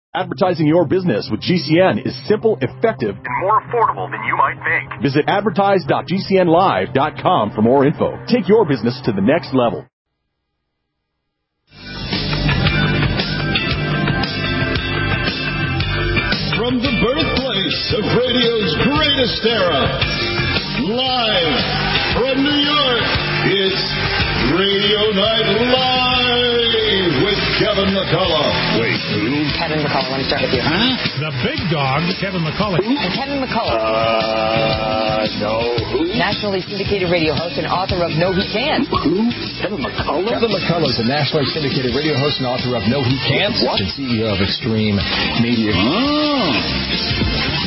Advertising your business with GCN is simple, effective, and more affordable than you might think. Visit advertise.gcnlive.com for more info. Take your business to the next level. From the birthplace of radio's greatest era, live from New York, it's Radio Night Live with Kevin McCullough. Wait, who? Kevin McCullough, let me start with you. Huh? The big dog, Kevin McCullough. Kevin McCullough. No, who? Nationally syndicated radio host and author of No He Can't. Who? Kevin McCullough? Kevin McCullough is a nationally syndicated radio host and author of No He Can't. What? And CEO of Extreme Media. Oh.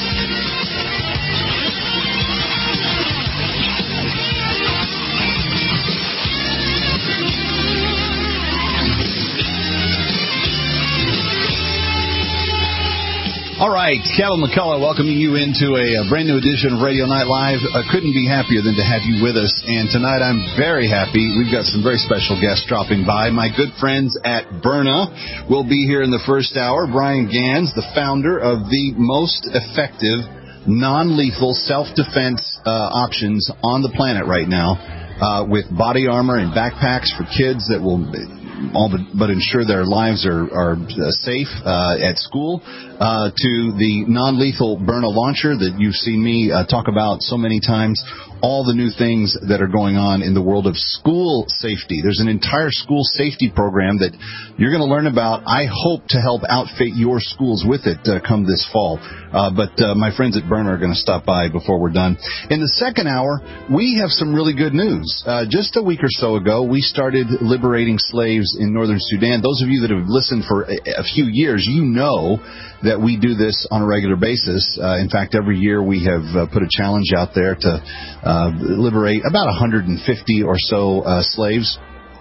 All right, Kevin McCullough welcoming you into a brand new edition of Radio Night Live. Couldn't be happier than to have you with us. And tonight I'm very happy. We've got some very special guests dropping by. My good friends at Byrna will be here in the first hour. Brian Gans, the founder of the most effective, non-lethal self-defense options on the planet right now, with body armor and backpacks for kids that will all but ensure their lives are safe at school, to the non-lethal Byrna launcher that you've seen me talk about so many times, all the new things that are going on in the world of school safety. There's an entire school safety program that you're going to learn about. I hope to help outfit your schools with it come this fall. But my friends at Byrna are going to stop by before we're done. In the second hour, we have some really good news. Just a week or so ago, we started liberating slaves in northern Sudan. Those of you that have listened for a few years, you know that we do this on a regular basis. In fact, every year we have put a challenge out there to liberate about 150 or so slaves.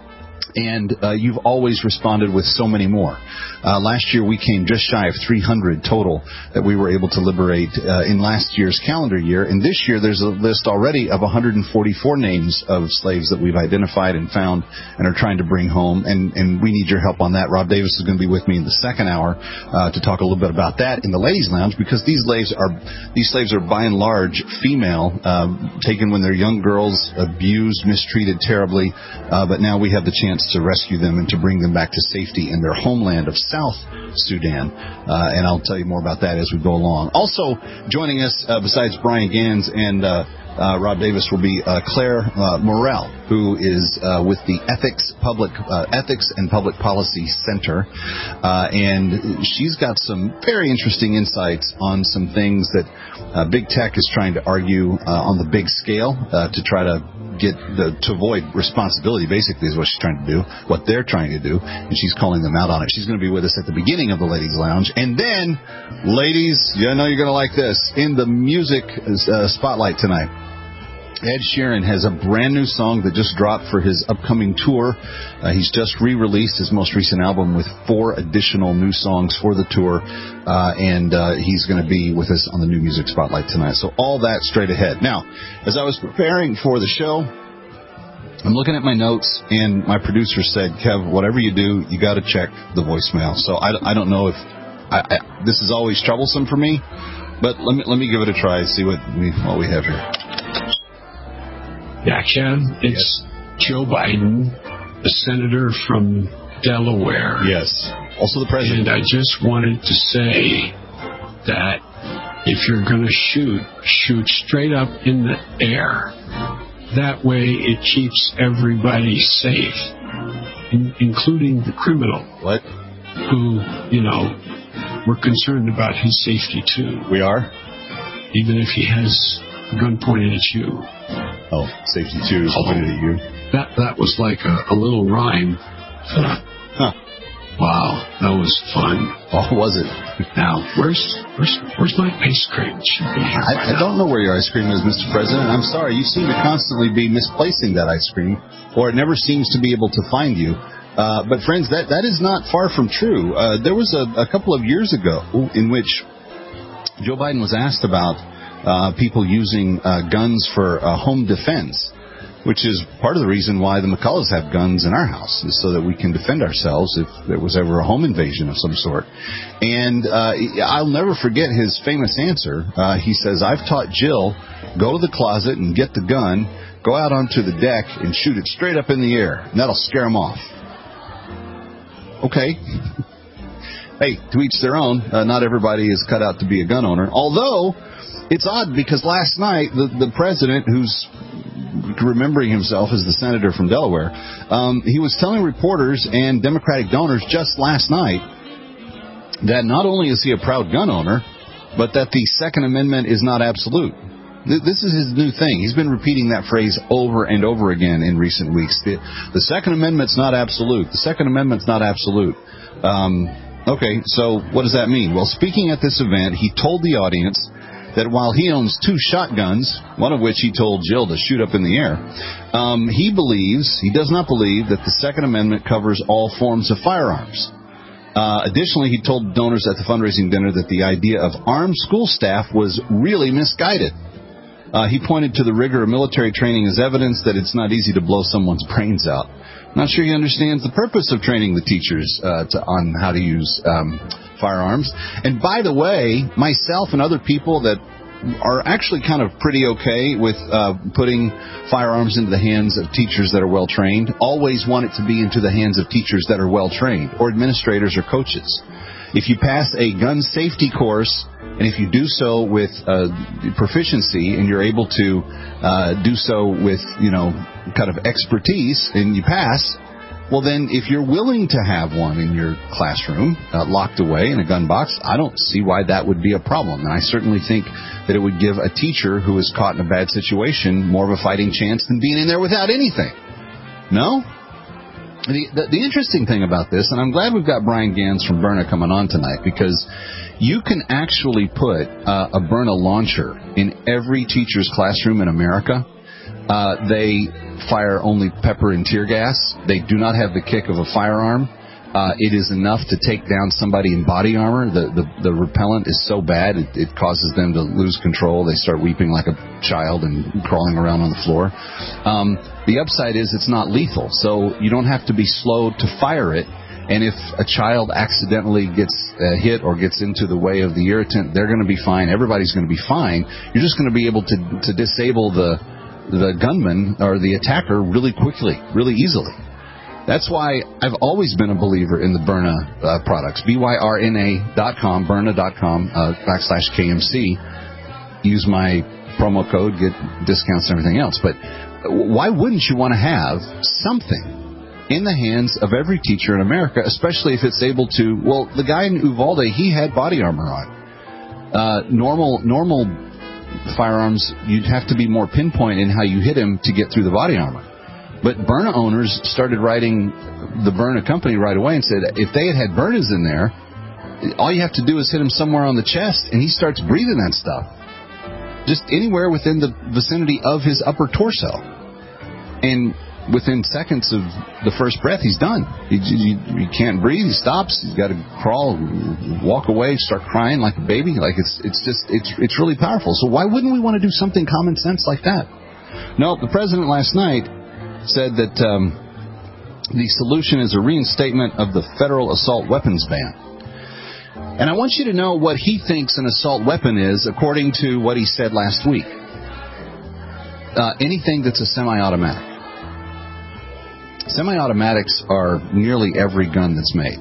And you've always responded with so many more. Last year we came just shy of 300 total that we were able to liberate in last year's calendar year. And this year there's a list already of 144 names of slaves that we've identified and found and are trying to bring home. And we need your help on that. Rob Davis is going to be with me in the second hour to talk a little bit about that in the ladies' lounge, because these slaves are by and large female, taken when they're young girls, abused, mistreated terribly. But now we have the chance to rescue them and to bring them back to safety in their homeland of South Sudan. And I'll tell you more about that as we go along. Also joining us, besides Brian Gans and Rob Davis, will be Claire Morrell, who is with the Ethics and Public Policy Center. And she's got some very interesting insights on some things that big tech is trying to argue on the big scale to try to to avoid responsibility, basically, is what she's trying to do, what they're trying to do, and she's calling them out on it. She's going to be with us at the beginning of the Ladies' Lounge. And then, ladies, I know you're going to like this, in the music spotlight tonight, Ed Sheeran has a brand new song that just dropped for his upcoming tour. He's just re-released his most recent album with 4 additional new songs for the tour, and he's going to be with us on the new music spotlight tonight. So all that straight ahead. Now, as I was preparing for the show, I'm looking at my notes, and my producer said, Kev, whatever you do, you got to check the voicemail. So I don't know if this is always troublesome for me, but let me give it a try and see what we have here. Yeah, Ken, it's Joe Biden, the senator from Delaware. Yes. Also the president. And I just wanted to say that if you're going to shoot straight up in the air. That way it keeps everybody safe, including the criminal. What? Who, we're concerned about his safety, too. We are? Even if he has a gun pointed at you. Oh, safety too is pointed at you. That was like a little rhyme. Huh. Wow, that was fun. Oh, was it? Now, where's my ice cream? I don't know where your ice cream is, Mr. President. I'm sorry. You seem to constantly be misplacing that ice cream, or it never seems to be able to find you. But friends, that is not far from true. There was a couple of years ago in which Joe Biden was asked about people using guns for home defense. which is part of the reason why the McCulloughs have guns in our house, is so that we can defend ourselves if there was ever a home invasion of some sort. And I'll never forget his famous answer. He says, I've taught Jill, go to the closet and get the gun, go out onto the deck and shoot it straight up in the air, and that'll scare them off. Okay. Hey, to each their own. Not everybody is cut out to be a gun owner. Although, it's odd because last night, the president, who's remembering himself as the senator from Delaware, he was telling reporters and Democratic donors just last night that not only is he a proud gun owner, but that the Second Amendment is not absolute. This is his new thing. He's been repeating that phrase over and over again in recent weeks. The Second Amendment's not absolute. The Second Amendment's not absolute. Okay, so what does that mean? Well, speaking at this event, he told the audience that while he owns 2 shotguns, one of which he told Jill to shoot up in the air, he does not believe that the Second Amendment covers all forms of firearms. Additionally, he told donors at the fundraising dinner that the idea of armed school staff was really misguided. He pointed to the rigor of military training as evidence that it's not easy to blow someone's brains out. Not sure he understands the purpose of training the teachers on how to use firearms. And by the way, myself and other people that are actually kind of pretty okay with putting firearms into the hands of teachers that are well-trained always want it to be into the hands of teachers that are well-trained, or administrators or coaches. If you pass a gun safety course, and if you do so with proficiency, and you're able to do so with, kind of expertise, and you pass, well then, if you're willing to have one in your classroom, locked away in a gun box, I don't see why that would be a problem. And I certainly think that it would give a teacher who is caught in a bad situation more of a fighting chance than being in there without anything. No? The interesting thing about this, and I'm glad we've got Brian Gans from Byrna coming on tonight, because you can actually put a Byrna launcher in every teacher's classroom in America. They fire only pepper and tear gas. They do not have the kick of a firearm. It is enough to take down somebody in body armor. The repellent is so bad, it causes them to lose control. They start weeping like a child and crawling around on the floor. The upside is it's not lethal, so you don't have to be slow to fire it. And if a child accidentally gets hit or gets into the way of the irritant, they're going to be fine. Everybody's going to be fine. You're just going to be able to disable the gunman or the attacker really quickly, really easily. That's why I've always been a believer in the Byrna products. BYRNA.com, Byrna.com, /KMC. Use my promo code, get discounts and everything else. But why wouldn't you want to have something in the hands of every teacher in America, especially if it's able to... Well, the guy in Uvalde, he had body armor on. Normal firearms, you'd have to be more pinpoint in how you hit him to get through the body armor. But Byrna owners started writing the Byrna company right away and said if they had Byrnas in there, all you have to do is hit him somewhere on the chest and he starts breathing that stuff. Just anywhere within the vicinity of his upper torso. And within seconds of the first breath, he's done. He can't breathe. He stops. He's got to crawl, walk away, start crying like a baby. Like it's really powerful. So why wouldn't we want to do something common sense like that? No, the president last night said that the solution is a reinstatement of the federal assault weapons ban. And I want you to know what he thinks an assault weapon is, according to what he said last week. Anything that's a semi-automatic. Semi-automatics are nearly every gun that's made.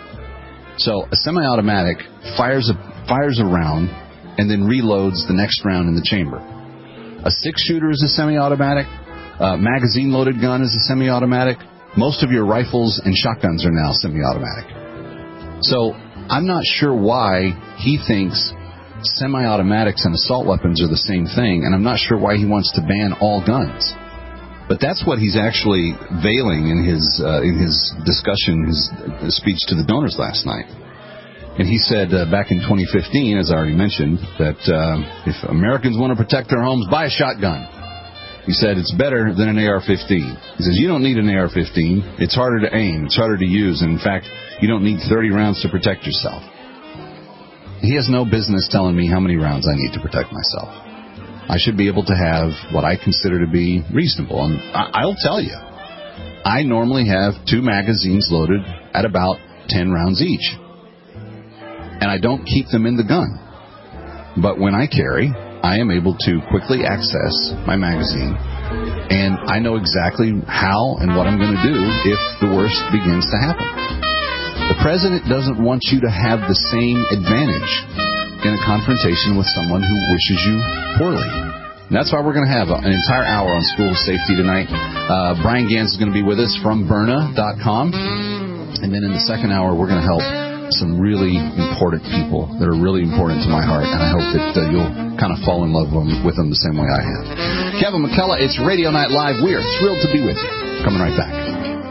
So a semi-automatic fires a round and then reloads the next round in the chamber. A 6-shooter is a semi-automatic. Magazine-loaded gun is a semi-automatic. Most of your rifles and shotguns are now semi-automatic. So I'm not sure why he thinks semi-automatics and assault weapons are the same thing, and I'm not sure why he wants to ban all guns. But that's what he's actually veiling in his discussion, his speech to the donors last night. And he said back in 2015, as I already mentioned, that if Americans want to protect their homes, buy a shotgun. He said it's better than an AR-15. He says you don't need an AR-15. It's harder to aim. It's harder to use. And in fact, you don't need 30 rounds to protect yourself. He has no business telling me how many rounds I need to protect myself. I should be able to have what I consider to be reasonable. And I'll tell you, I normally have 2 magazines loaded at about 10 rounds each. And I don't keep them in the gun. But when I carry, I am able to quickly access my magazine. And I know exactly how and what I'm going to do if the worst begins to happen. The president doesn't want you to have the same advantage in a confrontation with someone who wishes you poorly. And that's why we're going to have an entire hour on school safety tonight. Brian Gans is going to be with us from Byrna.com. And then in the second hour, we're going to help some really important people that are really important to my heart. And I hope that you'll kind of fall in love with them the same way I have. Kevin McCullough, it's Radio Night Live. We are thrilled to be with you. Coming right back.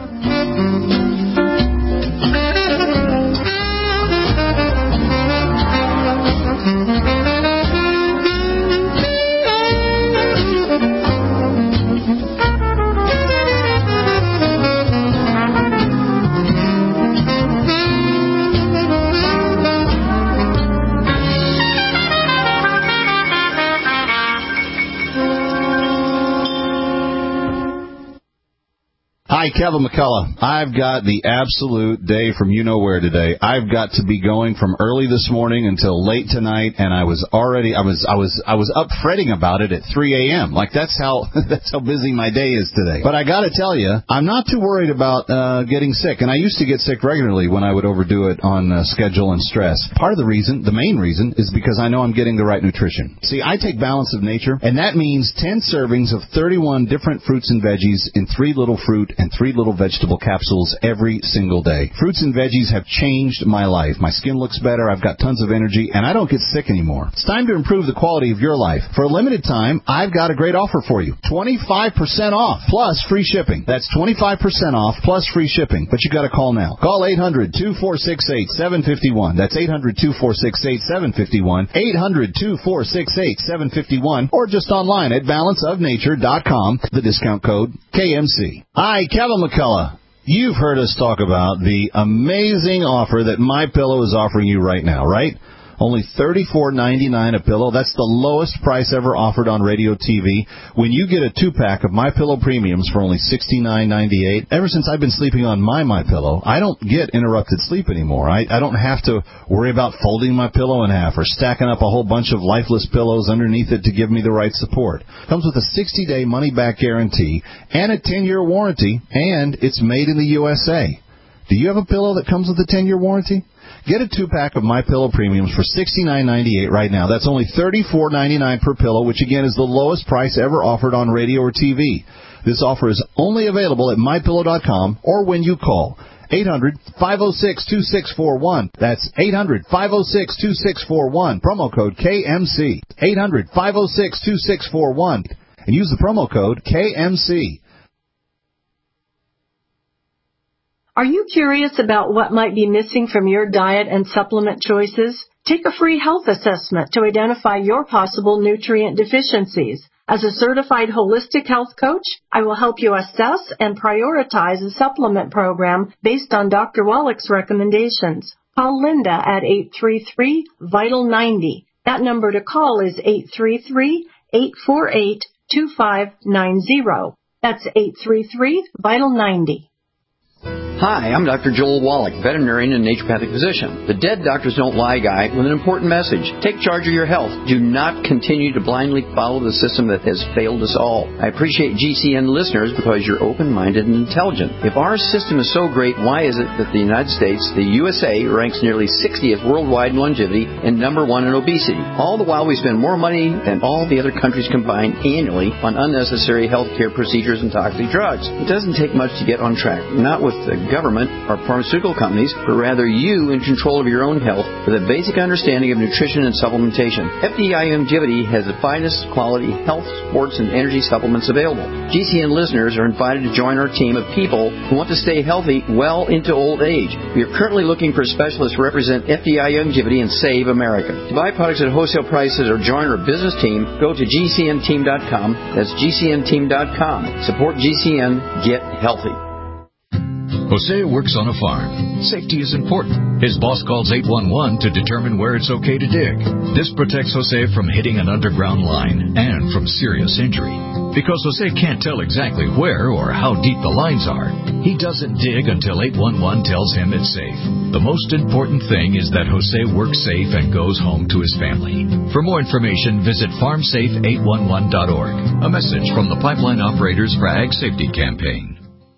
Hi, Kevin McCullough. I've got the absolute day from you-know-where today. I've got to be going from early this morning until late tonight, and I was up fretting about it at 3 a.m. Like that's how busy my day is today. But I got to tell you, I'm not too worried about getting sick, and I used to get sick regularly when I would overdo it on schedule and stress. Part of the reason, the main reason, is because I know I'm getting the right nutrition. See, I take Balance of Nature, and that means 10 servings of 31 different fruits and veggies in 3 little fruit and 3 little vegetable capsules every single day. Fruits and veggies have changed my life. My skin looks better, I've got tons of energy, and I don't get sick anymore. It's time to improve the quality of your life. For a limited time, I've got a great offer for you. 25% off plus free shipping. That's 25% off plus free shipping. But you got to call now. Call 800-2468-751. That's 800-2468-751. 800-2468-751. Or just online at balanceofnature.com. The discount code KMC. Hi, Kevin McCullough. You've heard us talk about the amazing offer that MyPillow is offering you right now, right? Only $34.99 a pillow. That's the lowest price ever offered on radio TV. When you get a 2-pack of MyPillow Premiums for only $69.98, ever since I've been sleeping on my MyPillow, I don't get interrupted sleep anymore. I don't have to worry about folding my pillow in half or stacking up a whole bunch of lifeless pillows underneath it to give me the right support. It comes with a 60-day money-back guarantee and a 10-year warranty, and it's made in the USA. Do you have a pillow that comes with a 10-year warranty? Get a 2-pack of MyPillow Premiums for $69.98 right now. That's only $34.99 per pillow, which again is the lowest price ever offered on radio or TV. This offer is only available at MyPillow.com or when you call 800-506-2641. That's 800-506-2641. Promo code KMC. 800-506-2641. And use the promo code KMC. Are you curious about what might be missing from your diet and supplement choices? Take a free health assessment to identify your possible nutrient deficiencies. As a certified holistic health coach, I will help you assess and prioritize a supplement program based on Dr. Wallach's recommendations. Call Linda at 833-VITAL-90. That number to call is 833-848-2590. That's 833-VITAL-90. Hi, I'm Dr. Joel Wallach, veterinarian and naturopathic physician. The Dead Doctors Don't Lie guy with an important message. Take charge of your health. Do not continue to blindly follow the system that has failed us all. I appreciate GCN listeners because you're open-minded and intelligent. If our system is so great, why is it that the United States, the USA, ranks nearly 60th worldwide in longevity and number 1 in obesity? All the while we spend more money than all the other countries combined annually on unnecessary health care procedures and toxic drugs. It doesn't take much to get on track. Not with the government or pharmaceutical companies, but rather you in control of your own health with a basic understanding of nutrition and supplementation. FDI Longevity has the finest quality health, sports, and energy supplements available. GCN listeners are invited to join our team of people who want to stay healthy well into old age. We are currently looking for specialists to represent FDI Longevity and Save America. To buy products at wholesale prices or join our business team, go to GCNteam.com. That's GCNteam.com. Support GCN. Get healthy. Jose works on a farm. Safety is important. His boss calls 811 to determine where it's okay to dig. This protects Jose from hitting an underground line and from serious injury. Because Jose can't tell exactly where or how deep the lines are, he doesn't dig until 811 tells him it's safe. The most important thing is that Jose works safe and goes home to his family. For more information, visit farmsafe811.org. A message from the Pipeline Operators for Ag Safety Campaign.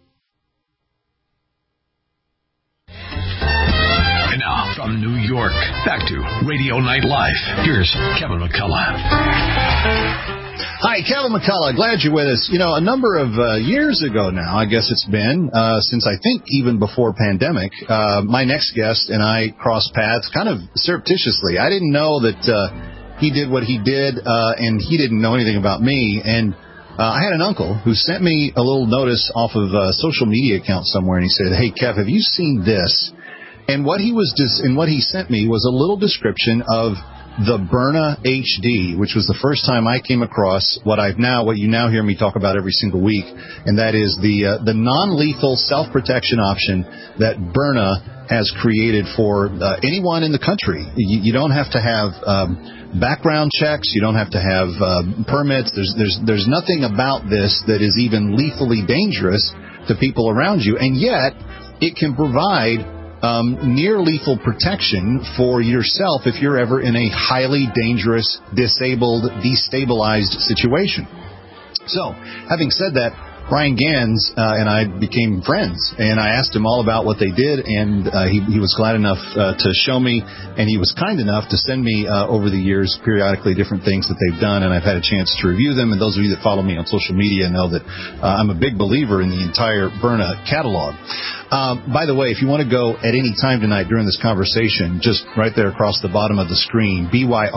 And now, from New York, back to Radio Night Live. Here's Kevin McCullough. Hi, Kevin McCullough. Glad you're with us. You know, a number of years ago now, I guess it's been, since I think even before pandemic, my next guest and I crossed paths kind of surreptitiously. I didn't know that he did what he did, and he didn't know anything about me. And I had an uncle who sent me a little notice off of a social media account somewhere, and he said, "Hey, Kev, have you seen this?" And what he sent me was a little description of the Byrna HD, which was the first time I came across what you now hear me talk about every single week, and that is the non-lethal self-protection option that Byrna has created for anyone in the country. You don't have to have background checks. You don't have to have permits. There's nothing about this that is even lethally dangerous to people around you, and yet it can provide near-lethal protection for yourself if you're ever in a highly dangerous, disabled, destabilized situation. So, having said that, Brian Gans and I became friends, and I asked him all about what they did, and he was glad enough to show me, and he was kind enough to send me over the years periodically different things that they've done, and I've had a chance to review them. And those of you that follow me on social media know that I'm a big believer in the entire Byrna catalog. By the way, if you want to go at any time tonight during this conversation, just right there across the bottom of the screen,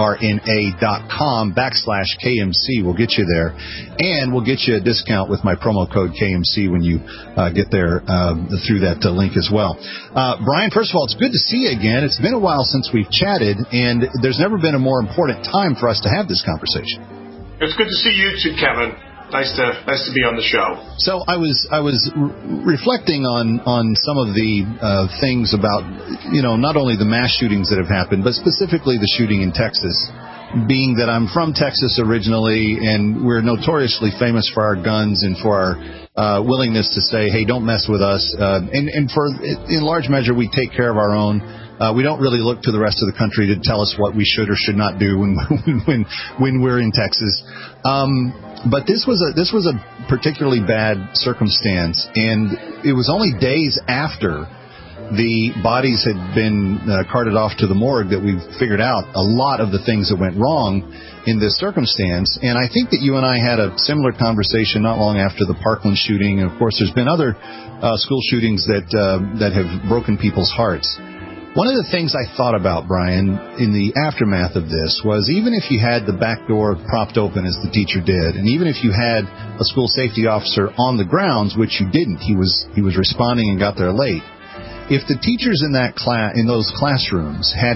byrna.com/KMC will get you there, and we'll get you a discount with my promo code KMC when you get there through that link as well. Brian, first of all, it's good to see you again. It's been a while since we've chatted, and there's never been a more important time for us to have this conversation. It's good to see you too, Kevin. Nice to be on the show. So I was reflecting on some of the things about, not only the mass shootings that have happened, but specifically the shooting in Texas. Being that I'm from Texas originally, and we're notoriously famous for our guns and for our willingness to say, "Hey, don't mess with us." And for in large measure, we take care of our own. We don't really look to the rest of the country to tell us what we should or should not do when we're in Texas. But this was a particularly bad circumstance, and it was only days after the bodies had been carted off to the morgue that we figured out a lot of the things that went wrong in this circumstance. And I think that you and I had a similar conversation not long after the Parkland shooting. And of course, there's been other school shootings that have broken people's hearts. One of the things I thought about, Brian, in the aftermath of this was even if you had the back door propped open as the teacher did, and even if you had a school safety officer on the grounds, which you didn't, he was responding and got there late. If the teachers in those classrooms had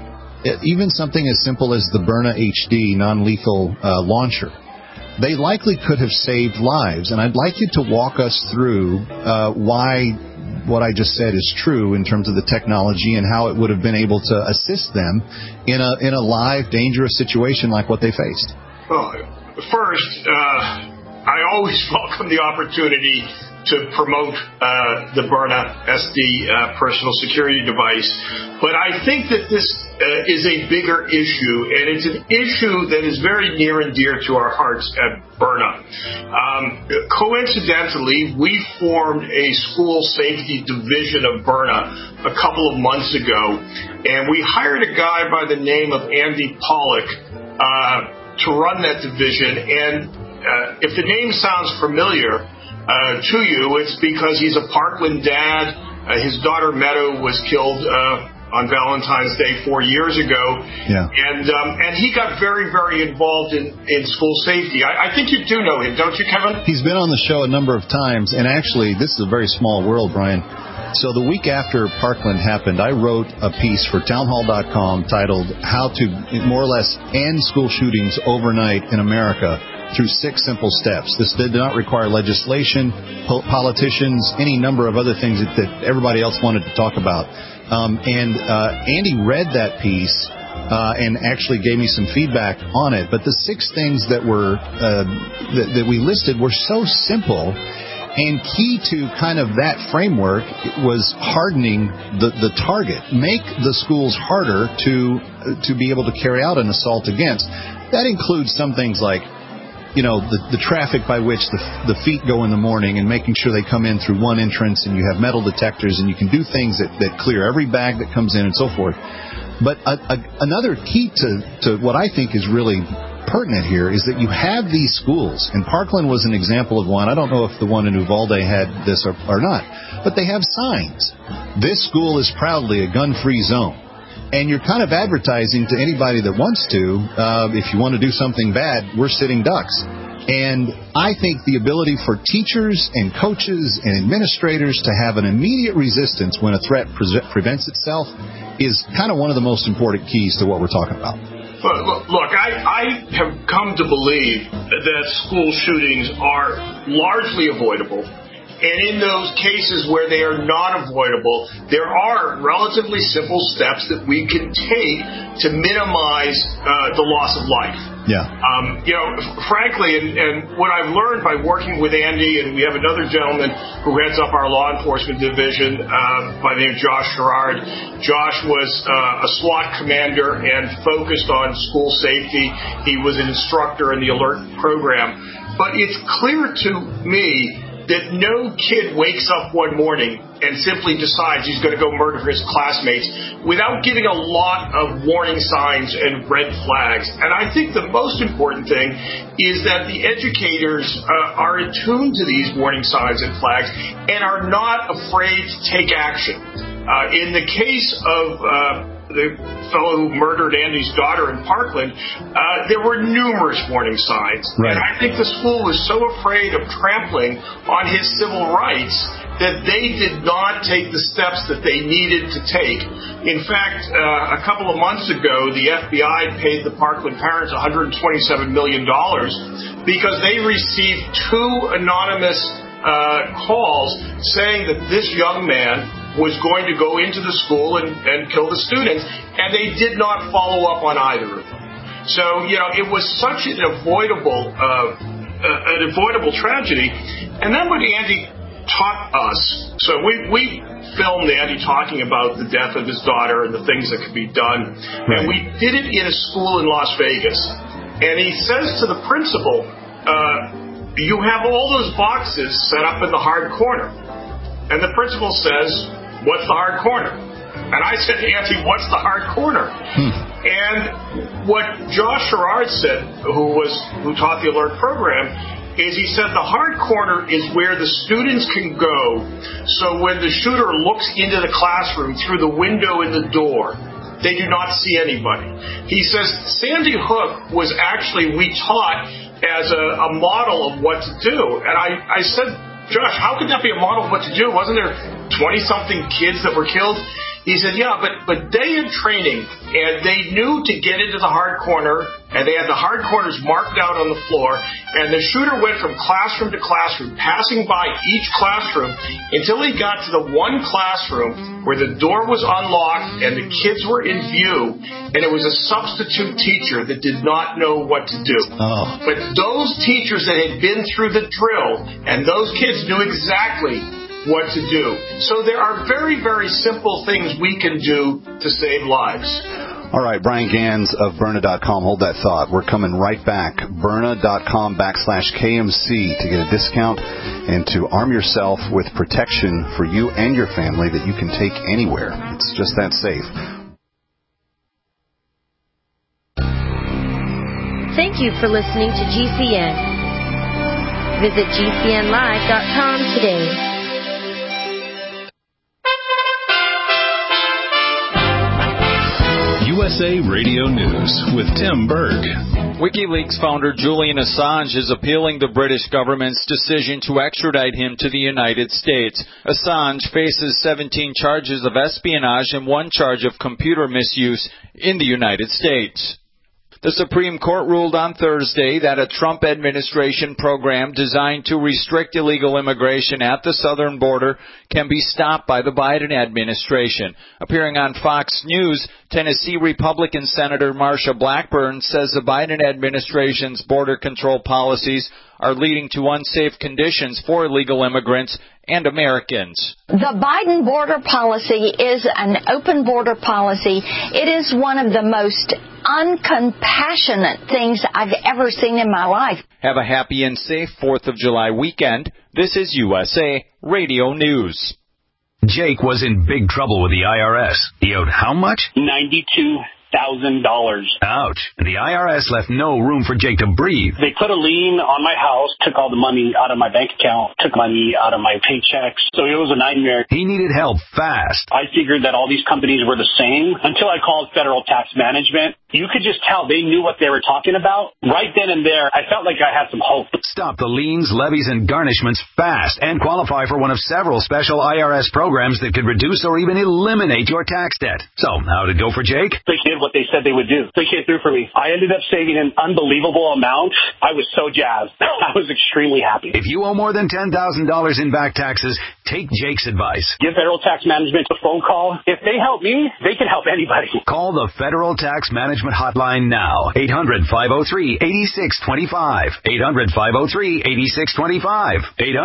even something as simple as the Byrna HD non-lethal launcher, they likely could have saved lives. And I'd like you to walk us through why what I just said is true in terms of the technology and how it would have been able to assist them in a live, dangerous situation like what they faced. Well, first, I always welcome the opportunity to promote the Byrna SD personal security device. But I think that this is a bigger issue, and it's an issue that is very near and dear to our hearts at Byrna. Coincidentally, we formed a school safety division of Byrna a couple of months ago, and we hired a guy by the name of Andy Pollock to run that division. And if the name sounds familiar to you, it's because he's a Parkland dad. His daughter Meadow was killed on Valentine's Day 4 years ago. Yeah. And he got very, very involved in school safety. I think you do know him, don't you, Kevin? He's been on the show a number of times, and actually, this is a very small world, Brian. So the week after Parkland happened, I wrote a piece for townhall.com titled "How to More or Less End School Shootings Overnight in America." through 6 simple steps. This did not require legislation, politicians, any number of other things that everybody else wanted to talk about. Andy read that piece and actually gave me some feedback on it. But the 6 things that were that we listed were so simple. And key to kind of that framework was hardening the target. Make the schools harder to be able to carry out an assault against. That includes some things like, the traffic by which the feet go in the morning and making sure they come in through one entrance, and you have metal detectors and you can do things that clear every bag that comes in and so forth. But another key to what I think is really pertinent here is that you have these schools, and Parkland was an example of one. I don't know if the one in Uvalde had this or not, but they have signs. This school is proudly a gun-free zone. And you're kind of advertising to anybody that wants to, if you want to do something bad, we're sitting ducks. And I think the ability for teachers and coaches and administrators to have an immediate resistance when a threat presents itself is kind of one of the most important keys to what we're talking about. Look, I have come to believe that school shootings are largely avoidable. And in those cases where they are not avoidable, there are relatively simple steps that we can take to minimize the loss of life. Yeah. Frankly, and what I've learned by working with Andy, and we have another gentleman who heads up our law enforcement division by the name of Josh Sherrard. Josh was a SWAT commander and focused on school safety. He was an instructor in the ALERT program. But it's clear to me that no kid wakes up one morning and simply decides he's going to go murder his classmates without giving a lot of warning signs and red flags. And I think the most important thing is that the educators are attuned to these warning signs and flags and are not afraid to take action. In the case of the fellow who murdered Andy's daughter in Parkland, there were numerous warning signs. Right. And I think the school was so afraid of trampling on his civil rights that they did not take the steps that they needed to take. In fact, a couple of months ago, the FBI paid the Parkland parents $127 million because they received 2 anonymous calls saying that this young man was going to go into the school and kill the students, and they did not follow up on either of them. So, it was such an avoidable tragedy. And then what Andy taught us, so we filmed Andy talking about the death of his daughter and the things that could be done, right. And we did it in a school in Las Vegas. And he says to the principal, you have all those boxes set up in the hard corner. And the principal says, what's the hard corner? And I said to Andy, what's the hard corner? And what Josh Sherrard said, who taught the ALERT program, is he said the hard corner is where the students can go, so when the shooter looks into the classroom through the window in the door, they do not see anybody. He says Sandy Hook was actually, we taught as a model of what to do. And I said, Josh, how could that be a model of what to do? Wasn't there 20-something kids that were killed? He said, yeah, but they had training, and they knew to get into the hard corner, and they had the hard corners marked out on the floor, and the shooter went from classroom to classroom, passing by each classroom until he got to the one classroom where the door was unlocked and the kids were in view, and it was a substitute teacher that did not know what to do. Oh. But those teachers that had been through the drill, and those kids knew exactly what to do. So there are very, very simple things we can do to save lives. All right, Brian Gans of Byrna.com. Hold that thought. We're coming right back. Byrna.com/KMC to get a discount and to arm yourself with protection for you and your family that you can take anywhere. It's just that safe. Thank you for listening to GCN. Visit GCNlive.com today. USA Radio News with Tim Berg. WikiLeaks founder Julian Assange is appealing the British government's decision to extradite him to the United States. Assange faces 17 charges of espionage and 1 charge of computer misuse in the United States. The Supreme Court ruled on Thursday that a Trump administration program designed to restrict illegal immigration at the southern border can be stopped by the Biden administration. Appearing on Fox News, Tennessee Republican Senator Marsha Blackburn says the Biden administration's border control policies are leading to unsafe conditions for illegal immigrants and Americans. The Biden border policy is an open border policy. It is one of the most uncompassionate things I've ever seen in my life. Have a happy and safe 4th of July weekend. This is USA Radio News. Jake was in big trouble with the IRS. He owed how much? $92,000. Ouch. And the IRS left no room for Jake to breathe. They put a lien on my house, took all the money out of my bank account, took money out of my paychecks. So it was a nightmare. He needed help fast. I figured that all these companies were the same until I called Federal Tax Management. You could just tell they knew what they were talking about. Right then and there, I felt like I had some hope. Stop the liens, levies, and garnishments fast and qualify for one of several special IRS programs that could reduce or even eliminate your tax debt. So, how did it go for Jake? They did what they said they would do. They came through for me. I ended up saving an unbelievable amount. I was so jazzed. I was extremely happy. If you owe more than $10,000 in back taxes, take Jake's advice. Give Federal Tax Management a phone call. If they help me, they can help anybody. Call the Federal Tax Management hotline now. 800-503-8625. 800-503-8625.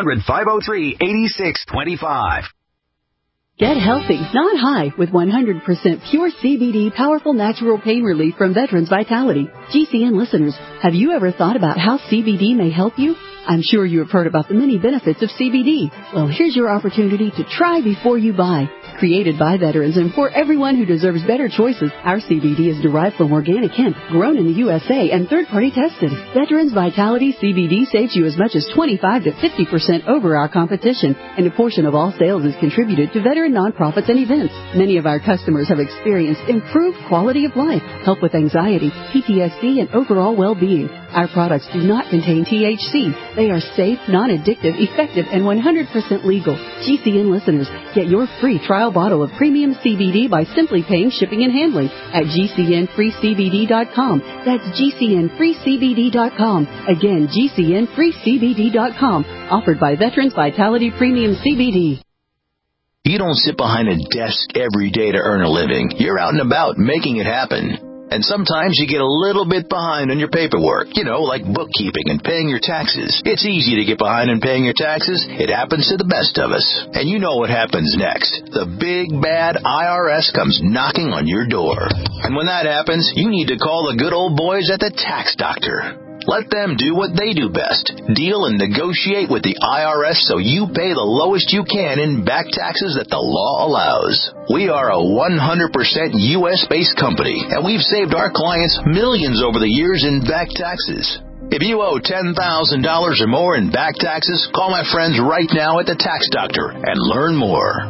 800-503-8625. Get healthy, not high, with 100% pure CBD powerful natural pain relief from Veterans Vitality. GCN listeners, have you ever thought about how CBD may help you? I'm sure you have heard about the many benefits of CBD. Well, here's your opportunity to try before you buy. Created by veterans and for everyone who deserves better choices, our CBD is derived from organic hemp, grown in the USA, and third-party tested. Veterans Vitality CBD saves you as much as 25 to 50% over our competition, and a portion of all sales is contributed to veteran nonprofits and events. Many of our customers have experienced improved quality of life, help with anxiety, PTSD, and overall well-being. Our products do not contain THC. They are safe, non-addictive, effective, and 100% legal. GCN listeners, get your free trial bottle of premium CBD by simply paying shipping and handling at GCNFreeCBD.com. That's GCNFreeCBD.com. Again, GCNFreeCBD.com. Offered by Veterans Vitality Premium CBD. You don't sit behind a desk every day to earn a living. You're out and about making it happen. And sometimes you get a little bit behind on your paperwork, like bookkeeping and paying your taxes. It's easy to get behind in paying your taxes. It happens to the best of us. And you know what happens next. The big, bad IRS comes knocking on your door. And when that happens, you need to call the good old boys at the Tax Doctor. Let them do what they do best. Deal and negotiate with the IRS so you pay the lowest you can in back taxes that the law allows. We are a 100% U.S.-based company, and we've saved our clients millions over the years in back taxes. If you owe $10,000 or more in back taxes, call my friends right now at the Tax Doctor and learn more.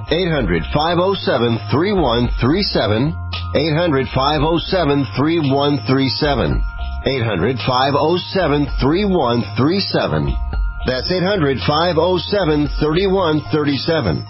800-507-3137. 800-507-3137. 800-507-3137. That's 800-507-3137.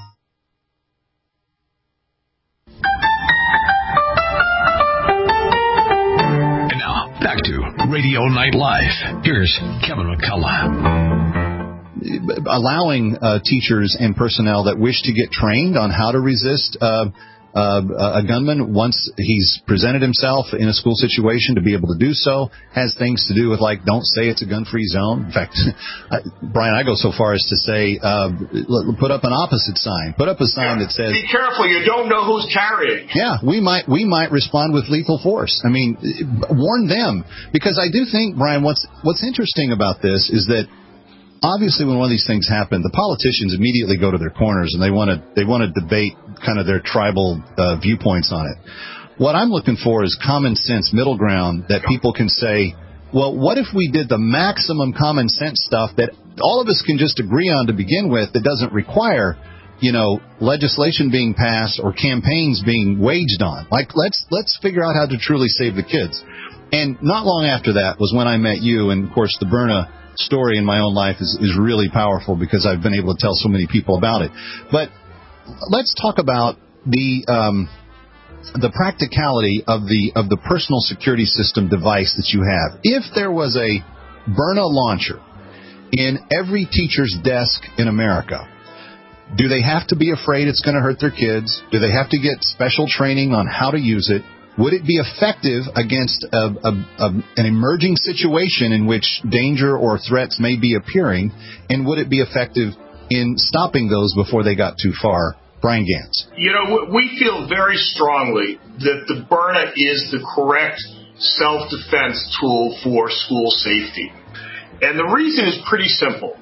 And now, back to Radio Night Live. Here's Kevin McCullough. Allowing teachers and personnel that wish to get trained on how to resist a gunman, once he's presented himself in a school situation, to be able to do so, has things to do with, don't say it's a gun-free zone. In fact, Brian, I go so far as to say, put up an opposite sign. Put up a sign that says, be careful, you don't know who's carrying. Yeah, we might respond with lethal force. I mean, warn them. Because I do think, Brian, what's interesting about this is that obviously, when one of these things happen, the politicians immediately go to their corners and they want to debate kind of their tribal viewpoints on it. What I'm looking for is common sense middle ground that people can say, well, what if we did the maximum common sense stuff that all of us can just agree on to begin with, that doesn't require, legislation being passed or campaigns being waged on. Let's figure out how to truly save the kids. And not long after that was when I met you, and of course the Berna story in my own life is really powerful because I've been able to tell so many people about it. But let's talk about the the practicality of the personal security system device that you have. If there was a Byrna launcher in every teacher's desk in America, do they have to be afraid it's going to hurt their kids? Do they have to get special training on how to use it? Would it be effective against an emerging situation in which danger or threats may be appearing? And would it be effective in stopping those before they got too far? Brian Gans. We feel very strongly that the Byrna is the correct self-defense tool for school safety. And the reason is pretty simple.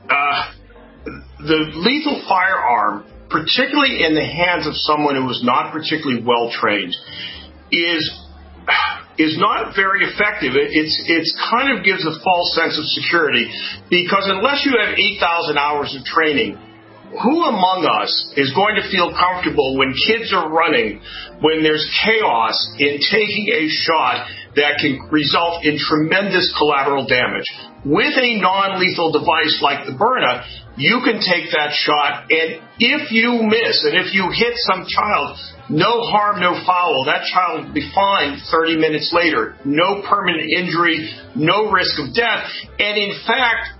The lethal firearm, particularly in the hands of someone who is not particularly well trained, is not very effective. It's kind of gives a false sense of security, because unless you have 8,000 hours of training, who among us is going to feel comfortable when kids are running, when there's chaos, in taking a shot that can result in tremendous collateral damage? With a non-lethal device like the Byrna, you can take that shot, and if you miss, and if you hit some child, no harm, no foul. That child will be fine 30 minutes later. No permanent injury, no risk of death. And in fact,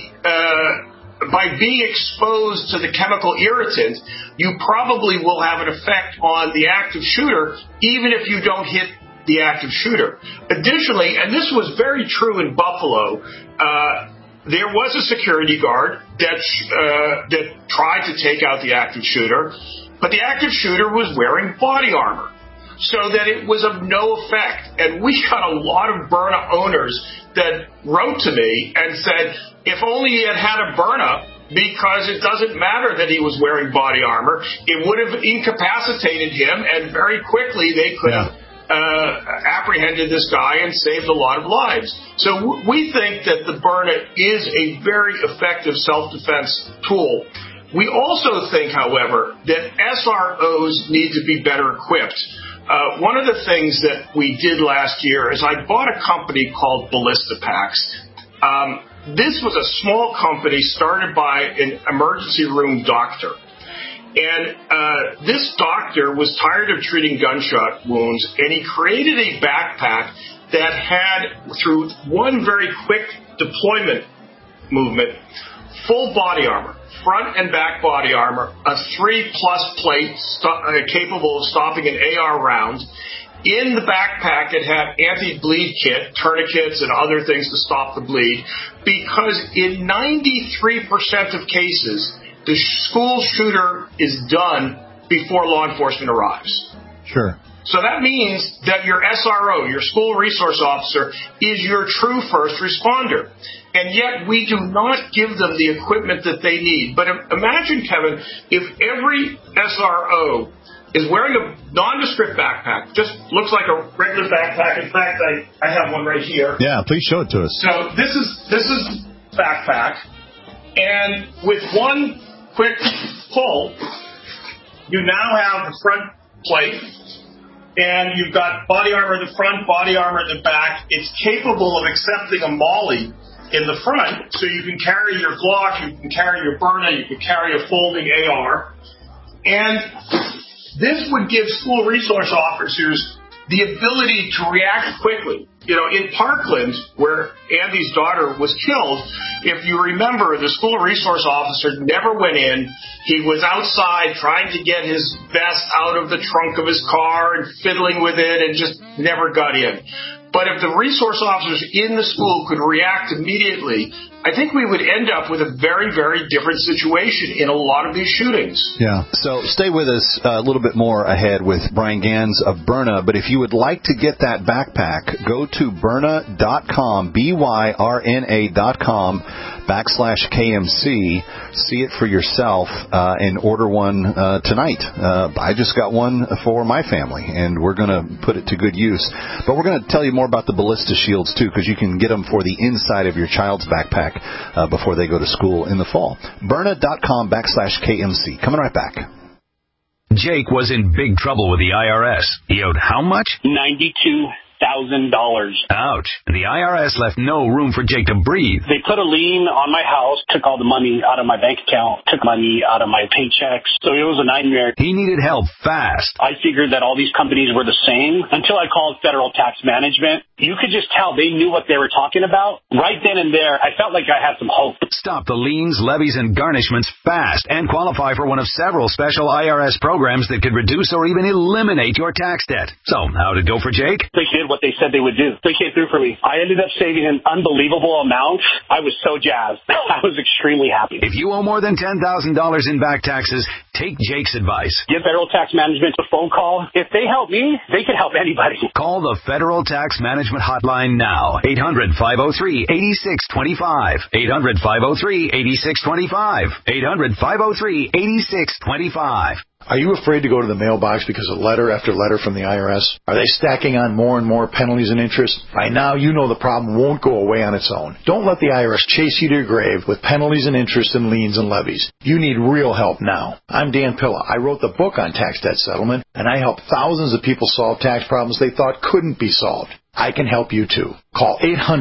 by being exposed to the chemical irritant, you probably will have an effect on the active shooter, even if you don't hit the active shooter. Additionally, and this was very true in Buffalo, there was a security guard that tried to take out the active shooter, but the active shooter was wearing body armor, so that it was of no effect. And we got a lot of Byrna owners that wrote to me and said, if only he had a Byrna, because it doesn't matter that he was wearing body armor, it would have incapacitated him, and very quickly they could have apprehended this guy and saved a lot of lives. So we think that the Byrna is a very effective self-defense tool. We also think, however, that SROs need to be better equipped. One of the things that we did last year is I bought a company called Ballistipacks. This was a small company started by an emergency room doctor. And this doctor was tired of treating gunshot wounds, and he created a backpack that had, through one very quick deployment movement, full body armor, front and back body armor, a 3+ plate capable of stopping an AR round. In the backpack, it had anti-bleed kit, tourniquets, and other things to stop the bleed, because in 93% of cases, the school shooter is done before law enforcement arrives. Sure. So that means that your SRO, your school resource officer, is your true first responder. And yet we do not give them the equipment that they need. But imagine, Kevin, if every SRO is wearing a nondescript backpack, just looks like a regular backpack. In fact, I have one right here. Yeah, please show it to us. So this is backpack, and with one quick pull, you now have the front plate, and you've got body armor in the front, body armor in the back. It's capable of accepting a molly in the front, so you can carry your Glock, you can carry your Byrna, you can carry a folding AR. And this would give school resource officers the ability to react quickly. You know, in Parkland, where Andy's daughter was killed, if you remember, the school resource officer never went in. He was outside trying to get his vest out of the trunk of his car and fiddling with it and just never got in. But if the resource officers in the school could react immediately, I think we would end up with a very, very different situation in a lot of these shootings. Yeah. So stay with us a little bit more ahead with Brian Gans of Byrna. But if you would like to get that backpack, go to Byrna.com, Byrna.com/KMC. See it for yourself and order one tonight. I just got one for my family, and we're going to put it to good use. But we're going to tell you more about the ballista shields, too, because you can get them for the inside of your child's backpack before they go to school in the fall. Byrna.com/KMC. Coming right back. Jake was in big trouble with the IRS. He owed how much? $92,000. Ouch. The IRS left no room for Jake to breathe. They put a lien on my house, took all the money out of my bank account, took money out of my paychecks. So it was a nightmare. He needed help fast. I figured that all these companies were the same until I called Federal Tax Management. You could just tell they knew what they were talking about. Right then and there, I felt like I had some hope. Stop the liens, levies, and garnishments fast and qualify for one of several special IRS programs that could reduce or even eliminate your tax debt. So, how'd it go for Jake? They did what they said they would do. They came through for me. I ended up saving an unbelievable amount. I was so jazzed. I was extremely happy. If you owe more than $10,000 in back taxes, take Jake's advice. Give Federal Tax Management a phone call. If they help me, they can help anybody. Call the Federal Tax Management Hotline now. 800-503-8625. 800-503-8625. 800-503-8625. Are you afraid to go to the mailbox because of letter after letter from the IRS? Are they stacking on more and more penalties and interest? By now, you know the problem won't go away on its own. Don't let the IRS chase you to your grave with penalties and interest and liens and levies. You need real help now. I'm Dan Pilla. I wrote the book on tax debt settlement, and I help thousands of people solve tax problems they thought couldn't be solved. I can help you too. Call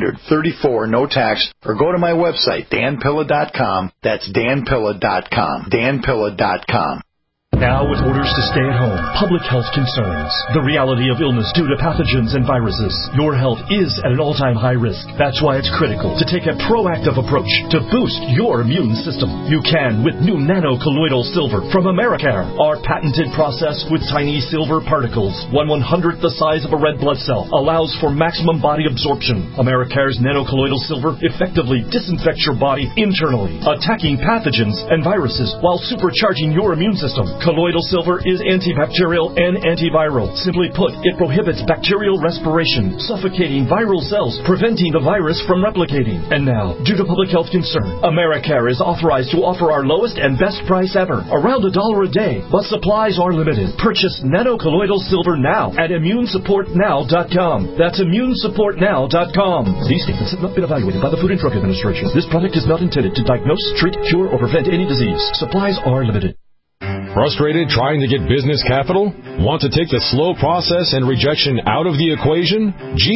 800-34-NO-TAX or go to my website, danpilla.com. That's danpilla.com. danpilla.com. Now with orders to stay at home, public health concerns, the reality of illness due to pathogens and viruses, your health is at an all-time high risk. That's why it's critical to take a proactive approach to boost your immune system. You can with new nano-colloidal silver from Americare. Our patented process with tiny silver particles, 1/100th the size of a red blood cell, allows for maximum body absorption. Americare's nano-colloidal silver effectively disinfects your body internally, attacking pathogens and viruses while supercharging your immune system. Colloidal silver is antibacterial and antiviral. Simply put, it prohibits bacterial respiration, suffocating viral cells, preventing the virus from replicating. And now, due to public health concern, Americare is authorized to offer our lowest and best price ever, around $1 a day, but supplies are limited. Purchase nano-colloidal silver now at immunesupportnow.com. That's immunesupportnow.com. These statements have not been evaluated by the Food and Drug Administration. This product is not intended to diagnose, treat, cure, or prevent any disease. Supplies are limited. Frustrated trying to get business capital? Want to take the slow process and rejection out of the equation?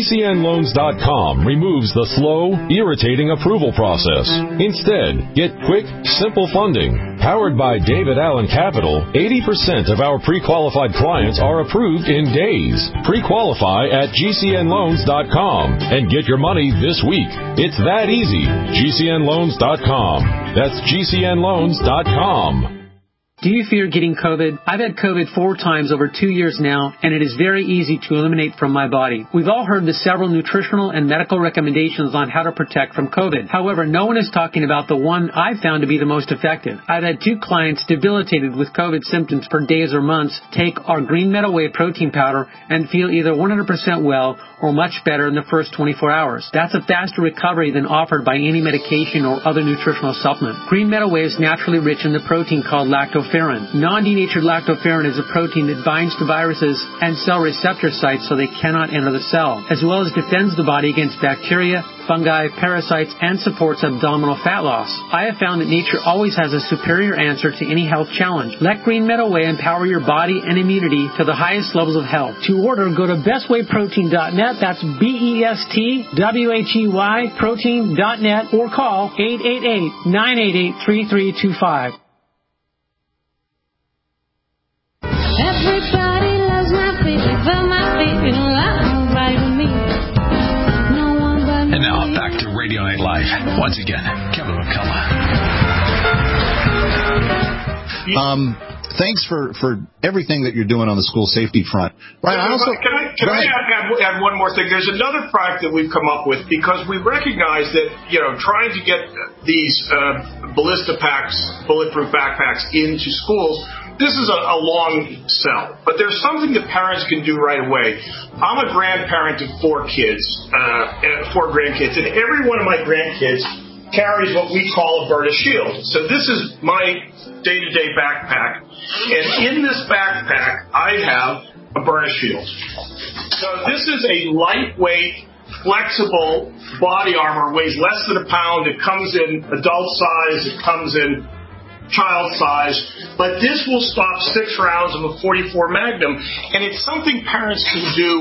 GCNloans.com removes the slow, irritating approval process. Instead, get quick, simple funding. Powered by David Allen Capital, 80% of our pre-qualified clients are approved in days. Pre-qualify at GCNloans.com and get your money this week. It's that easy. GCNloans.com. That's GCNloans.com. Do you fear getting COVID? I've had COVID 4 times over 2 years now, and it is very easy to eliminate from my body. We've all heard the several nutritional and medical recommendations on how to protect from COVID. However, no one is talking about the one I've found to be the most effective. I've had 2 clients debilitated with COVID symptoms for days or months take our Green Meadow Whey protein powder and feel either 100% well or much better in the first 24 hours. That's a faster recovery than offered by any medication or other nutritional supplement. Green Meadow Whey is naturally rich in the protein called lactoferrin. Non-denatured lactoferrin is a protein that binds to viruses and cell receptor sites so they cannot enter the cell, as well as defends the body against bacteria, fungi, parasites, and supports abdominal fat loss. I have found that nature always has a superior answer to any health challenge. Let Green Meadow Whey empower your body and immunity to the highest levels of health. To order, go to bestwayprotein.net. That's BESTWHEY protein.net or call 888-988-3325. Everybody loves my baby, but my baby don't like nobody but me. No one but me. And now back to Radio Night Live. Once again, Kevin McCullough. Thanks for everything that you're doing on the school safety front. Right. Can I add one more thing? There's another product that we've come up with because we recognize that, trying to get these ballista packs, bulletproof backpacks into schools, this is a long sell, but there's something that parents can do right away. I'm a grandparent of 4 grandkids, and every one of my grandkids carries what we call a Byrna Shield. So this is my day-to-day backpack, and in this backpack, I have a Byrna Shield. So this is a lightweight, flexible body armor, weighs less than a pound. It comes in adult size. It comes in child size, but this will stop 6 rounds of a .44 Magnum, and it's something parents can do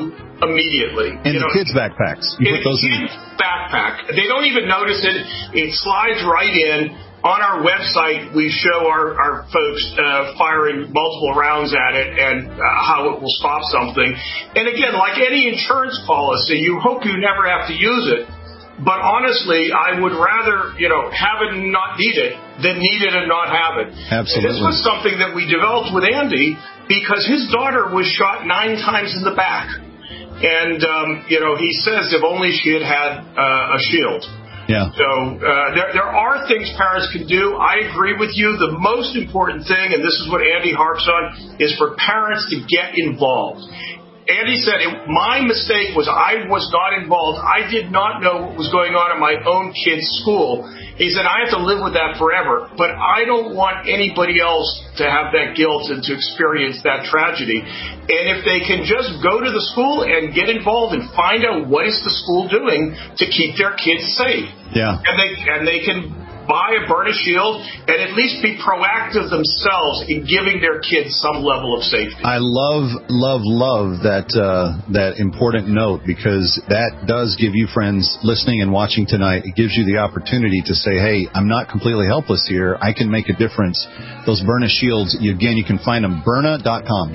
immediately. And the kids' backpacks. You put those in. Backpack. They don't even notice it. It slides right in. On our website, we show our folks firing multiple rounds at it and how it will stop something. And again, like any insurance policy, you hope you never have to use it. But honestly, I would rather, have it and not need it than need it and not have it. Absolutely. And this was something that we developed with Andy because his daughter was shot 9 times in the back. And, he says if only she had had a shield. Yeah. So there are things parents can do. I agree with you. The most important thing, and this is what Andy harps on, is for parents to get involved. Andy said, my mistake was I was not involved. I did not know what was going on at my own kid's school. He said, I have to live with that forever, but I don't want anybody else to have that guilt and to experience that tragedy. And if they can just go to the school and get involved and find out what is the school doing to keep their kids safe. Yeah. And they can buy a Byrna shield and at least be proactive themselves in giving their kids some level of safety. I love that important note, because that does give you friends listening and watching tonight. It gives you the opportunity to say, hey, I'm not completely helpless here. I can make a difference. Those Byrna shields, again, you can find them Byrna.com,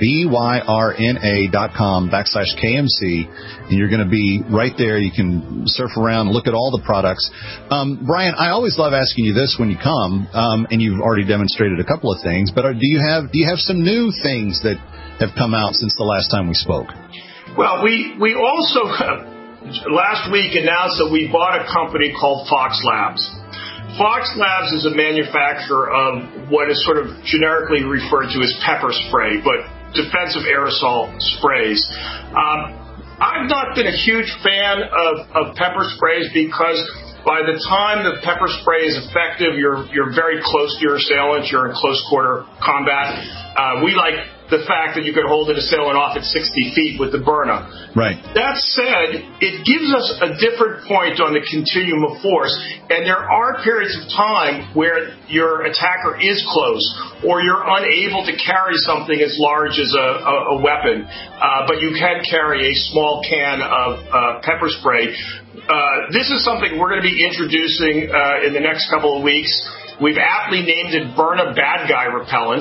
BYRNA.com/KMC, and you're going to be right there. You can surf around, look at all the products. Brian, I always love asking you this when you come, and you've already demonstrated a couple of things, but do you have some new things that have come out since the last time we spoke? Well, we also last week announced that we bought a company called Fox Labs. Fox Labs is a manufacturer of what is sort of generically referred to as pepper spray, but defensive aerosol sprays. I've not been a huge fan of pepper sprays because by the time the pepper spray is effective, you're very close to your assailant. You're in close quarter combat. We like the fact that you could hold an assailant off at 60 feet with the Byrna. Right. That said, it gives us a different point on the continuum of force, and there are periods of time where your attacker is close or you're unable to carry something as large as a weapon, but you can carry a small can of pepper spray. This is something we're going to be introducing in the next couple of weeks. We've aptly named it Byrna Bad Guy Repellent.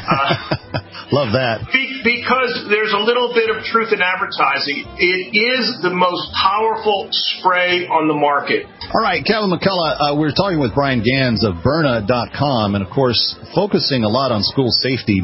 Love that. Because there's a little bit of truth in advertising. It is the most powerful spray on the market. All right, Kevin McCullough, we're talking with Brian Gans of Byrna.com, and, of course, focusing a lot on school safety,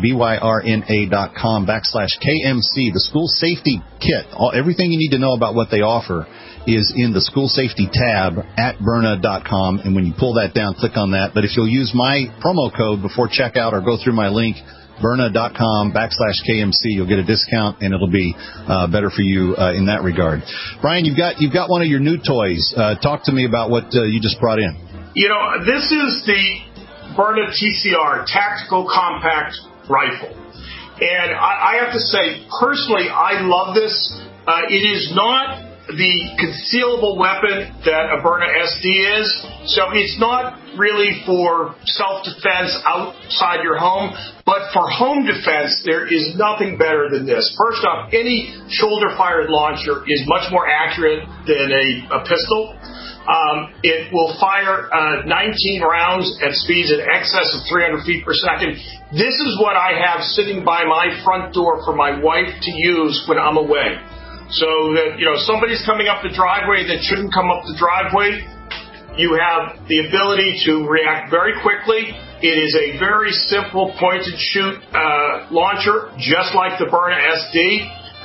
BYRNA.com/KMC, the school safety kit. Everything you need to know about what they offer is in the school safety tab at Byrna.com, and when you pull that down, click on that. But if you'll use my promo code before checkout or go through my link, Byrna.com/KMC, you'll get a discount, and it'll be better for you in that regard. Brian, you've got one of your new toys. Talk to me about what you just brought in. This is the Byrna TCR, Tactical Compact Rifle. And I have to say, personally, I love this. It is not the concealable weapon that a Byrna SD is, so it's not really for self-defense outside your home, but for home defense, there is nothing better than this. First off, any shoulder-fired launcher is much more accurate than a pistol. It will fire 19 rounds at speeds in excess of 300 feet per second. This is what I have sitting by my front door for my wife to use when I'm away. So that, somebody's coming up the driveway that shouldn't come up the driveway, you have the ability to react very quickly. It is a very simple point-and-shoot launcher, just like the Byrna SD.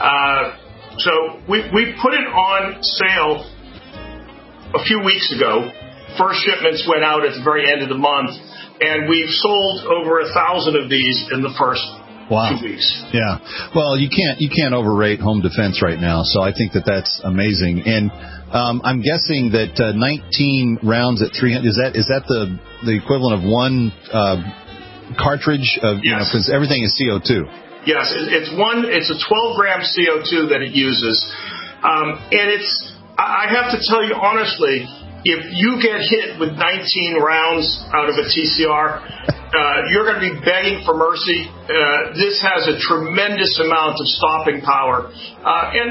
So we put it on sale a few weeks ago. First shipments went out at the very end of the month, and we've sold over 1,000 of these in the first 2 weeks. Yeah. Well, you can't overrate home defense right now, so I think that's amazing. And I'm guessing that 19 rounds at 300 is that the equivalent of one cartridge of yes. Because everything is CO2. Yes, it's a 12-gram CO2 that it uses, and I have to tell you honestly, if you get hit with 19 rounds out of a TCR, you're going to be begging for mercy. This has a tremendous amount of stopping power. And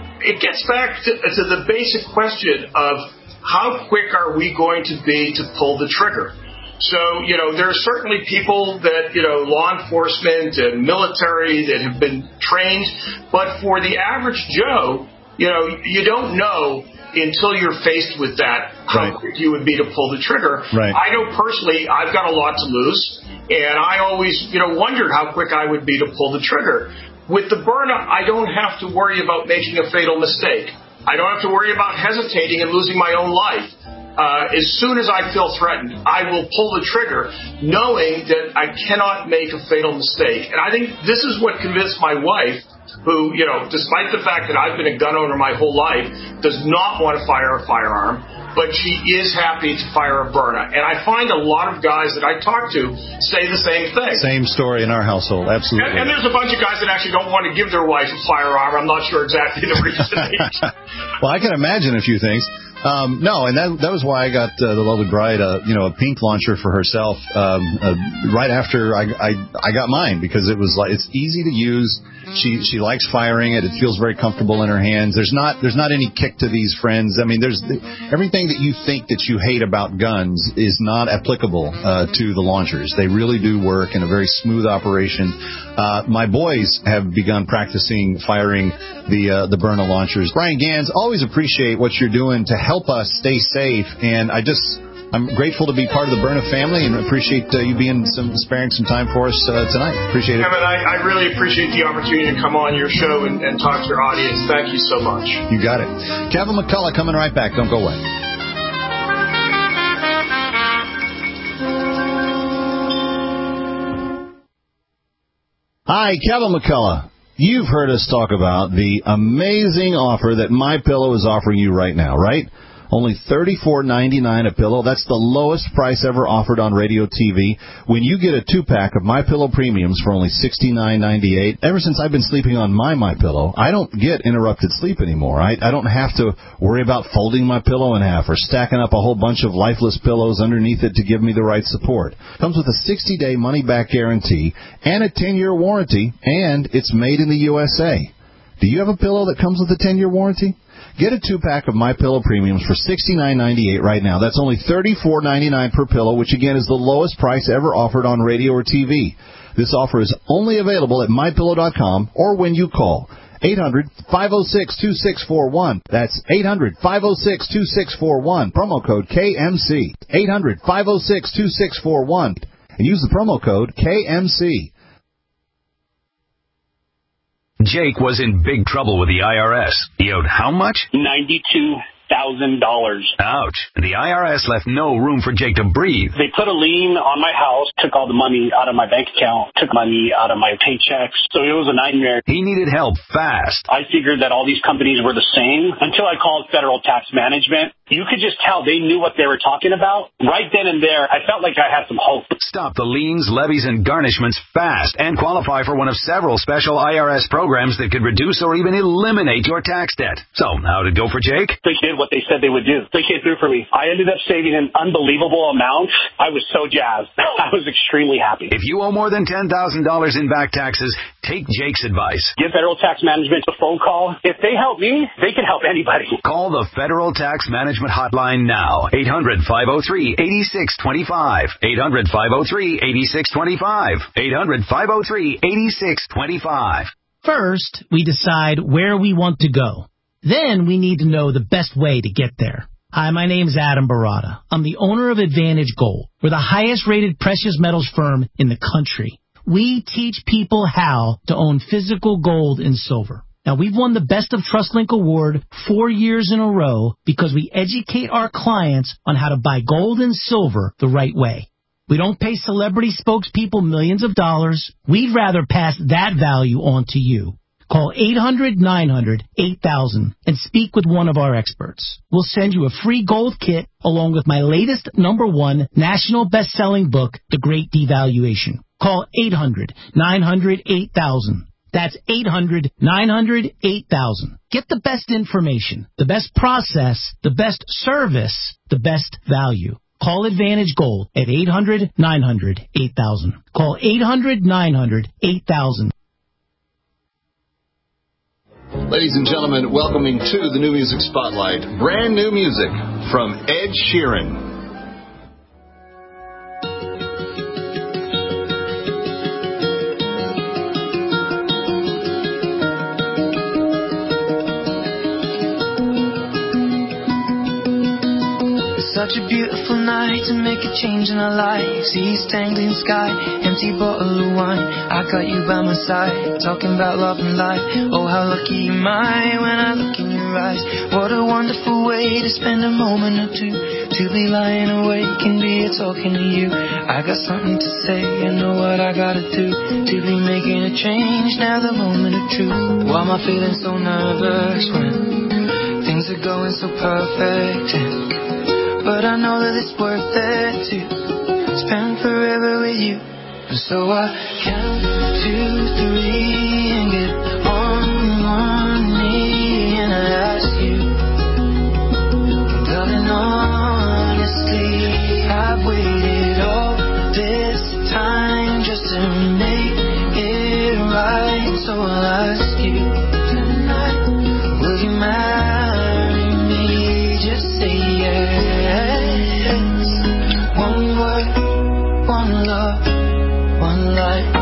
it gets back to the basic question of how quick are we going to be to pull the trigger? So, there are certainly people that, law enforcement and military that have been trained, but for the average Joe, you don't know until you're faced with that how quick you would be to pull the trigger. Right. I know personally I've got a lot to lose, and I always, wondered how quick I would be to pull the trigger. With the Byrna, I don't have to worry about making a fatal mistake. I don't have to worry about hesitating and losing my own life. As soon as I feel threatened, I will pull the trigger, knowing that I cannot make a fatal mistake. And I think this is what convinced my wife, who, despite the fact that I've been a gun owner my whole life, does not want to fire a firearm, but she is happy to fire a Byrna. And I find a lot of guys that I talk to say the same thing. Same story in our household, absolutely. And there's a bunch of guys that actually don't want to give their wife a firearm. I'm not sure exactly the reason. Well, I can imagine a few things. No, and that was why I got the lovely bride, a pink launcher for herself right after I got mine, because it was like, it's easy to use. She likes firing it. It feels very comfortable in her hands. There's not any kick to these friends. I mean, there's everything that you think that you hate about guns is not applicable to the launchers. They really do work in a very smooth operation. My boys have begun practicing firing the Byrna launchers. Brian Gans, always appreciate what you're doing to help us stay safe, and I'm grateful to be part of the Byrna family and appreciate you sparing some time for us tonight. Appreciate it. Kevin, I really appreciate the opportunity to come on your show and talk to your audience. Thank you so much. You got it. Kevin McCullough coming right back. Don't go away. Hi, Kevin McCullough. You've heard us talk about the amazing offer that MyPillow is offering you right now, right? Only $34.99 a pillow. That's the lowest price ever offered on radio TV. When you get a 2-pack of MyPillow Premiums for only $69.98, ever since I've been sleeping on my MyPillow, I don't get interrupted sleep anymore. I don't have to worry about folding my pillow in half or stacking up a whole bunch of lifeless pillows underneath it to give me the right support. Comes with a 60-day money-back guarantee and a 10-year warranty, and it's made in the USA. Do you have a pillow that comes with a 10-year warranty? Get a 2-pack of MyPillow Premiums for $69.98 right now. That's only $34.99 per pillow, which again is the lowest price ever offered on radio or TV. This offer is only available at MyPillow.com or when you call 800-506-2641. That's 800-506-2641. Promo code KMC. 800-506-2641. And use the promo code KMC. Jake was in big trouble with the IRS. He owed how much? $92,000. Ouch. The IRS left no room for Jake to breathe. They put a lien on my house, took all the money out of my bank account, took money out of my paychecks. So it was a nightmare. He needed help fast. I figured that all these companies were the same until I called Federal Tax Management. You could just tell they knew what they were talking about. Right then and there, I felt like I had some hope. Stop the liens, levies, and garnishments fast and qualify for one of several special IRS programs that could reduce or even eliminate your tax debt. So, how did it go for Jake? They did what they said they would do. They came through for me. I ended up saving an unbelievable amount. I was so jazzed. I was extremely happy. If you owe more than $10,000 in back taxes, take Jake's advice. Give Federal Tax Management a phone call. If they help me, they can help anybody. Call the Federal Tax Management hotline now. 800-503-8625. 800-503-8625. 800-503-8625. First, we decide where we want to go. Then we need to know the best way to get there. Hi, my name is Adam Barada. I'm the owner of Advantage Gold. We're the highest rated precious metals firm in the country. We teach people how to own physical gold and silver. Now, we've won the Best of TrustLink Award 4 years in a row because we educate our clients on how to buy gold and silver the right way. We don't pay celebrity spokespeople millions of dollars. We'd rather pass that value on to you. Call 800-900-8000 and speak with one of our experts. We'll send you a free gold kit along with my latest #1 national best-selling book, The Great Devaluation. Call 800-900-8000. That's 800-900-8000. Get the best information, the best process, the best service, the best value. Call Advantage Gold at 800-900-8000. Call 800-900-8000. Ladies and gentlemen, welcoming to the New Music Spotlight, brand new music from Ed Sheeran. Such a beautiful night to make a change in our lives. East Anglian sky, empty bottle of wine. I got you by my side, talking about love and life. Oh, how lucky am I when I look in your eyes. What a wonderful way to spend a moment or two. To be lying awake and be talking to you. I got something to say, I know what I gotta do. To be making a change, now the moment of truth. Why am I feeling so nervous when things are going so perfect? But I know that it's worth it to spend forever with you. And so I count 2, 3 and get on one knee and I ask you, darling, honestly, I've waited all this time just to make it right. So I'll ask you tonight, will you marry me? Just say yes. One word, one love, one life.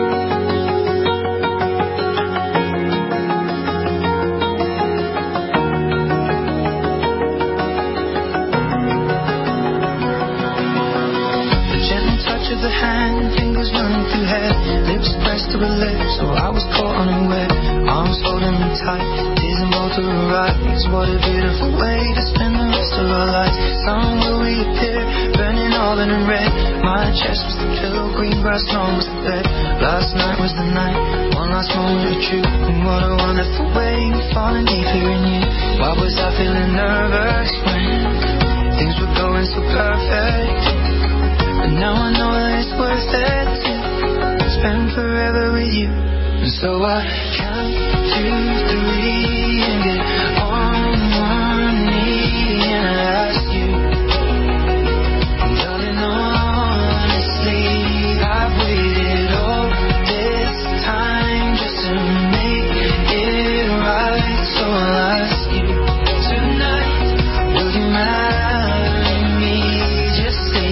The gentle touch of the hand, fingers running through hair, lips pressed to her lips, so I was caught unaware. Arms holding me tight, tears in both of her eyes. What a beautiful way to spend the rest of our lives. Sun will reappear, burning all in red. My chest was the pillow, green grass long was the bed. Last night was the night, one last moment of truth. And what a wonderful way, falling deeper in you. Why was I feeling nervous when things were going so perfect? But now I know that it's worth it to spend forever with you. And so I count 2, 3 and get on one knee and I ask you, darling, honestly, I've waited all this time just to make it right. So I'll ask you tonight, will you marry me? Just say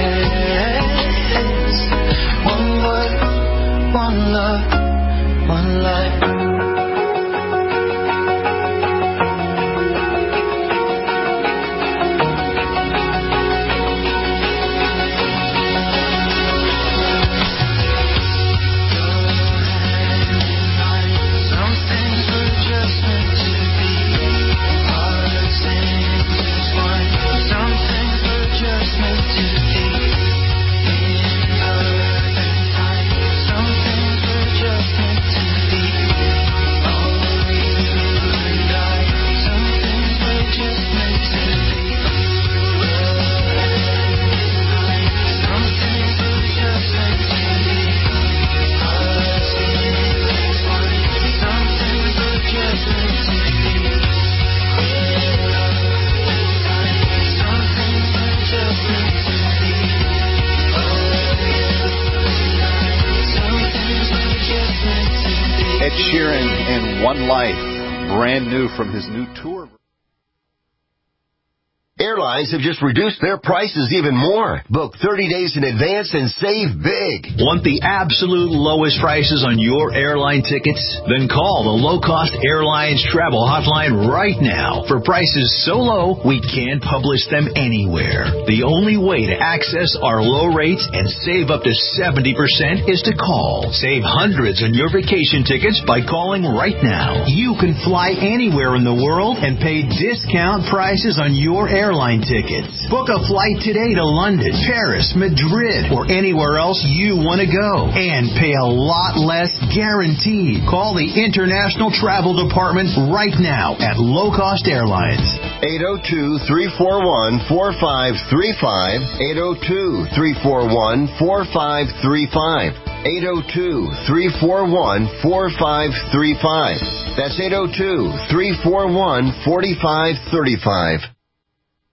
yes. One word, one love, one life. Ed Sheeran and One Life, brand new from his new tour. Airlines have just reduced their prices even more. Book 30 days in advance and save big. Want the absolute lowest prices on your airline tickets? Then call the Low Cost Airlines Travel Hotline right now. For prices so low, we can't publish them anywhere. The only way to access our low rates and save up to 70% is to call. Save hundreds on your vacation tickets by calling right now. You can fly anywhere in the world and pay discount prices on your airline tickets. Book a flight today to London, Paris, Madrid, or anywhere else you want to go. And pay a lot less guaranteed. Call the International Travel Department right now at Low Cost Airlines. 802-341-4535. 802-341-4535. 802-341-4535. That's 802-341-4535.